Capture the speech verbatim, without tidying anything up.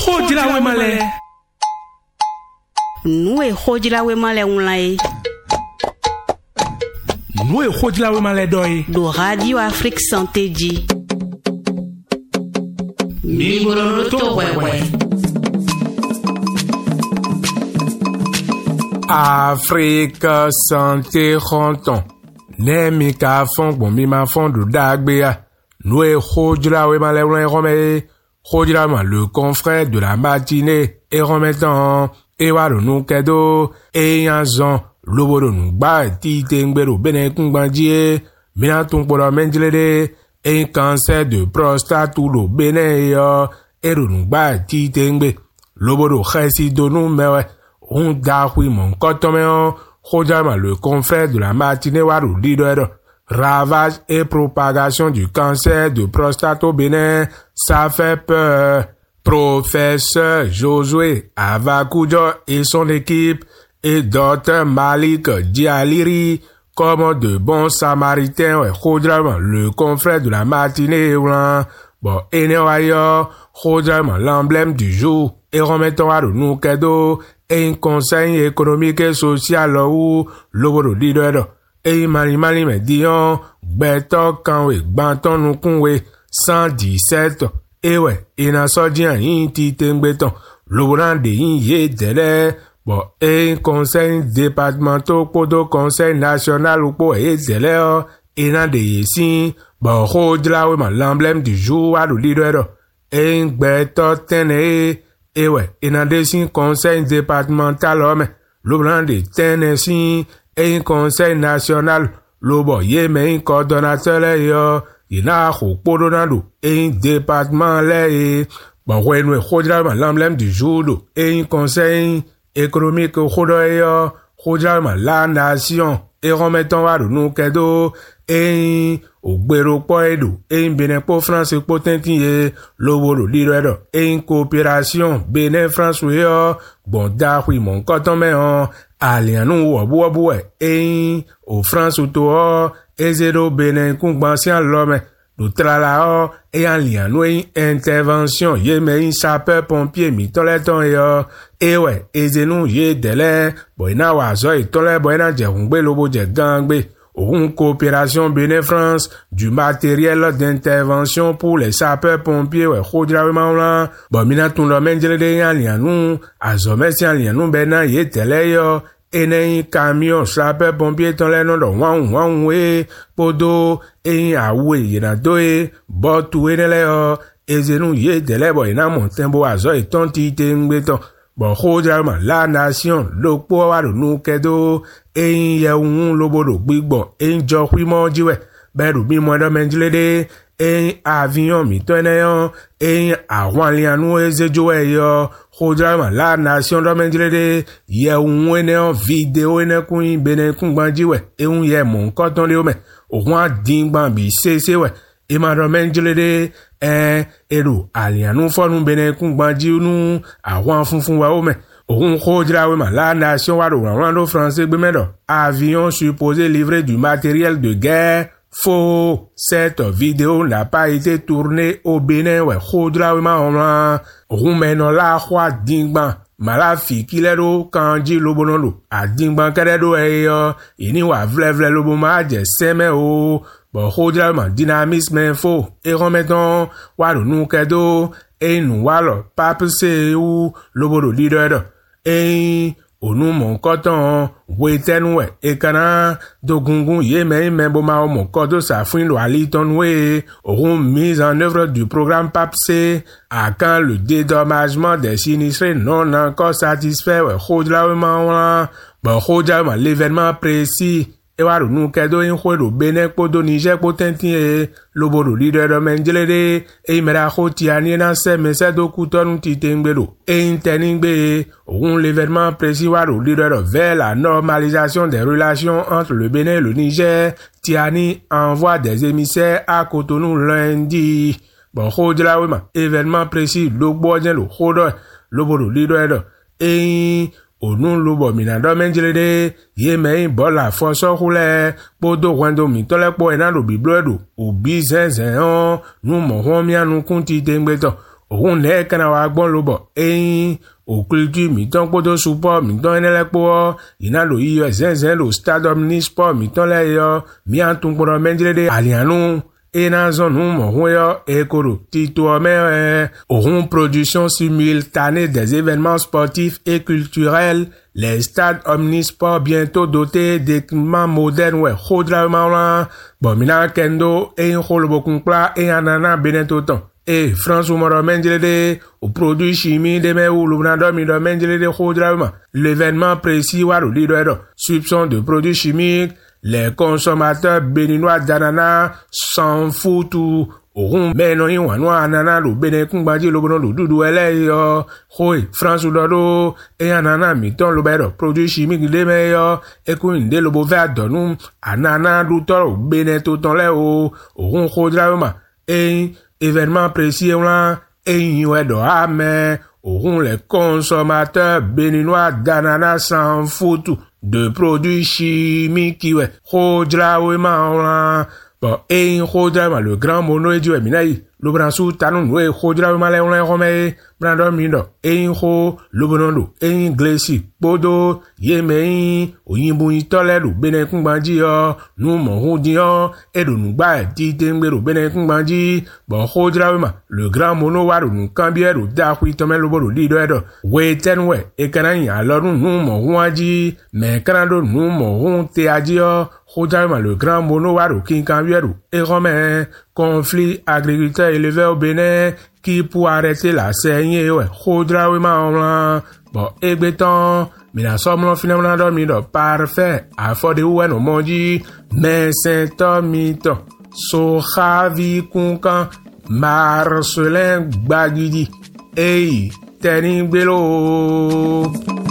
Khojila we male. Nous khojila we male unlai. Nous khojila we male doi. Do Radio Afrique Santé Di. Mingolo to wewe. Afrique Santé Ronton. Nemi ka fon bon mi ma fon do dagbea. Nous khojila we male unlai rome. Khojila ma le confrère de la matinée et remettant et waro nou kedo et yanzon loboro nou ba ti tengbero bene kungbandie mina tunporo menjelede et cancer de prostate ou lo bene yo et nou ba ti tengbe loboro khesi do nou mewe on da hui mon kotomeo Khojama le confrère de la matinée waro leader ravage et propagation du cancer de prostate au Bénin, ça fait peur. Professeur Josué Avakoujo et son équipe et docteur Malik Dialiri, comme de bons samaritains, Khojama, le confrère de la matinée, bon, et Khojama, l'emblème du jour, et remettons à nous cadeau, et un conseil économique et social où l'eau leader. Et mali mali me dion beto kanwe banton nou kunwe cent dix-sept et ouais et na sodian yin ti tengbeton l'obran de yin ye dele bon et conseil départemental podo conseil national ou po et dele et na de yesin bon Khojila we ma l'emblème du jour à le leader et beto tene et ouais et na de sin conseil départemental homme l'obran de Tennessee et un conseil national, l'obo yémen un coordonnateur yo, il a un podonado, et un département là, bon, ouais, nous, Khojila, l'emblème du jour, et un conseil économique, Khojila, Khojila, la nation, et remettons à nous, cadeau, et au bureau poedo, et un bénin pour France, potentiel, l'obo, le leader, et une coopération, bénin France, bon, da, oui, mon coton, mais on, alianou wabu wabu e o France to e zero benen kungbansian l'homme do tralao e alianou intervention ye me sapeur pompier mi toleton yo e we e zenu ye dele boina wazo e tole boina je ngbe lobo je gangbe une coopération Bénin-France du matériel d'intervention pour les sapeurs-pompiers ouais Khojila we maula bon mina tun lo menjele de yan lianou azome si yan lianou bena ye tele yo ene camion sapeurs-pompiers ton le non do wan wan we podo e awe yena doe botu enele yo ezenu ye tele bo ina montembo azo e ton ti tengbeton bon Khojila la nation lo po wa do nu kedo e ye un lobodo gbigbo e jo kwimo jiwe beru bi mo do menjilede e avion mi to eneyan e àwọn lianu ezejo eyo Khojila la nation do menjilede ye un eneyan video enekun bene kun gbanjiwe e un ye mo nkan ton le o me ohun dingban bi sese we e ma do menjilede e eru alianu fonu bene kun gbanjiunu àwọn funfun wa o me ohun Khojila we ma la nation wa do ran français gbe medo avion supposé livrer du matériel de guerre faux. Cette vidéo n'a pas été tournée au Bénin we Khojila we ma on ohun meno la khwa dingban malafi kilero kanji lobonondo a dingban keredo eyo ini wa vle vle lobo ma je seme o bon Khojila ma dynamisme faux et remettons wa do nou kedo e nou wa lo pape se ou lobodo leader e onu mon coton wetenwe e kana do gungun ye me me bo ma mon kodo sa fin lo aliton we auront mise en œuvre du programme P A P C à quand le dédommagement des sinistrés non encore satisfait we Khojila we ma bon Khojila l'événement précis e wa nou kedo in khwedo Benin podo Niger potentie lobodo leader do menjelede e mera khotiani na se mese do kuton titengbedo e inteningbe on l'événement précis wa do leader vers la normalisation des relations entre le Bénin et le Niger. Tiani envoie des émissaires à Cotonou lundi. Bon Khojila we ma événement précis lo bojen lo khodo lobodo leader e onu lobo minado menjelede ye me bola foso khule podo wendo mi tole po enado biblodo obi zenzen on nu mo homia nu kunti tengbeto òun lẹ́ kana wa gbọ́n ló bọ̀ ẹ̀yìn òkúlùtù mìtán kpótó supọ̀ mìtán ẹnẹ́lẹ́kpọ́ ìná lò yíyọ ẹ̀sẹ̀nsẹ̀ lò stade omnisport mìtán lẹ́yọ mìíràn tún kpọ́dọ̀ mẹ́ndínlẹ́dẹ́ àlìyànú ẹ̀nà zọ̀nù mọ̀hún yọ ẹ̀kọ́rọ̀ títọ́ ọmọ ẹ̀ òun production simultanée des événements sportifs et culturels les stades omnisport bientôt dotés d'équipements modernes ouais xɔdramalan bon mina kendo ẹ̀yìn xɔlɔbɔkunkpla ẹ̀yìn anana benetó tán et France mọ̀rọ̀ mẹ́ndínlẹ́dẹ́ au produit chimie de mẹ́ wulu na dọ́ mi dọ́ mẹ́ndínlẹ́dẹ́ xɔdrama l'événement précis wà lórí dọ́ ẹ̀dọ̀ soupçon de produits chimiques les consommateurs béninois d'ananas s'en foutent òun mẹ́ẹ̀nà ìwọ̀nù ànànà ló bẹ́ẹ̀ kúngbàjì lóbodò ló dúdú ẹlẹ́yọ hóì France lọ́dọ̀ ẹ̀yà ànànà mìtán ló bẹ̀rẹ̀ produit chimique lé mẹ́yọ ẹkùn ìdè lóbo fẹ́ àdọ̀nù ànànà dútọ́rọ̀ bẹ́ẹ̀ tó tán lẹ́ o òun kó dráwọ́mà ẹ̀yìn événement précis wọn ẹ̀yìn ẹ̀dọ̀ àmẹ́ òun les consommateurs béninois d'ananas s'en foutent de produits chimiques ouais xɔdrawɔma bon ẹ̀yìn xɔdrawɔma le grand mono edu eminayi lobransu tanu nu e xɔdrawɔma lɛ wlɛ xɔmɛ brandɔ mi dɔ ẹ̀yìn xɔ lobonodo ẹ̀yìn glesi kpodo yemeyin oyinboyintɔ lɛ do bene kungbadzi yɔ numɔhudi yɔ edonugba ɛdidengbe do bene kungbadzi bon xɔdrawɔma le grand mono wa do nukanbiɛ do daxui tɔmɛ lobo do li dɔ ɛdɔ wetɛnuwɛ ekana yin alɔnu numɔhuadzi mɛ kana do numɔhu teadzi yɔ xɔdrawɔma le grand mono wa do kinkanbiɛ do exɔmɛ conflit agriculteur éleveur au Bénin qui pour arrêter la saignée ouais xɔdrawɔma ɔmla bon egbetan mina sɔmlɔ finalement dɔ mi dɔ parfait afɔde wɛ no mɔdzi mɛsɛntɔ mi tɔ soxavi kunkan Marcelin Gbagidi eyi tɛni gbelo.